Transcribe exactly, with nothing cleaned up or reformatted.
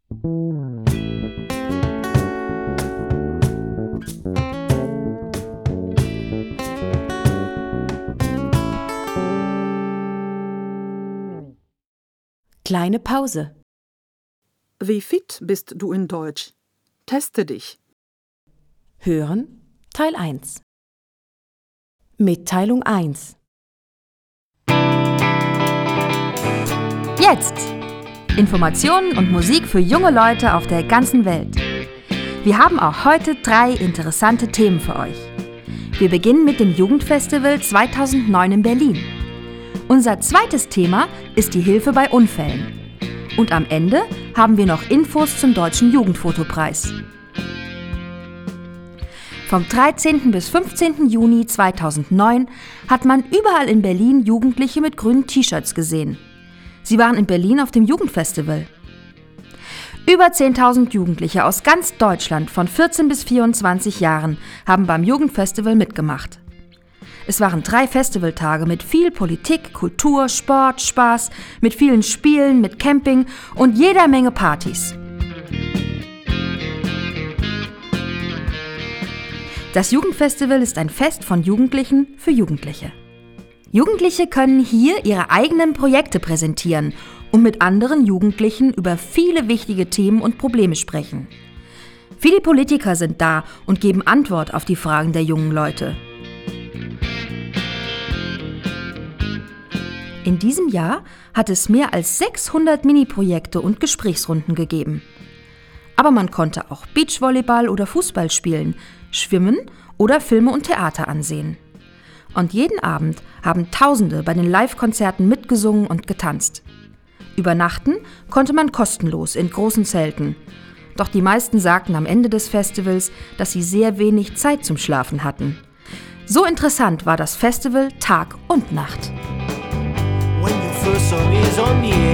Kleine Pause. Wie fit bist du in Deutsch? Teste dich. Hören Teil eins. Mitteilung eins. Jetzt! Informationen und Musik für junge Leute auf der ganzen Welt. Wir haben auch heute drei interessante Themen für euch. Wir beginnen mit dem Jugendfestival zweitausendneun in Berlin. Unser zweites Thema ist die Hilfe bei Unfällen. Und am Ende haben wir noch Infos zum Deutschen Jugendfotopreis. Vom dreizehnten bis fünfzehnten Juni zweitausendneun hat man überall in Berlin Jugendliche mit grünen T-Shirts gesehen. Sie waren in Berlin auf dem Jugendfestival. Über zehntausend Jugendliche aus ganz Deutschland von vierzehn bis vierundzwanzig Jahren haben beim Jugendfestival mitgemacht. Es waren drei Festivaltage mit viel Politik, Kultur, Sport, Spaß, mit vielen Spielen, mit Camping und jeder Menge Partys. Das Jugendfestival ist ein Fest von Jugendlichen für Jugendliche. Jugendliche können hier ihre eigenen Projekte präsentieren und mit anderen Jugendlichen über viele wichtige Themen und Probleme sprechen. Viele Politiker sind da und geben Antwort auf die Fragen der jungen Leute. In diesem Jahr hat es mehr als sechshundert Mini-Projekte und Gesprächsrunden gegeben. Aber man konnte auch Beachvolleyball oder Fußball spielen, schwimmen oder Filme und Theater ansehen. Und jeden Abend haben Tausende bei den Live-Konzerten mitgesungen und getanzt. Übernachten konnte man kostenlos in großen Zelten. Doch die meisten sagten am Ende des Festivals, dass sie sehr wenig Zeit zum Schlafen hatten. So interessant war das Festival Tag und Nacht. When your first song is on the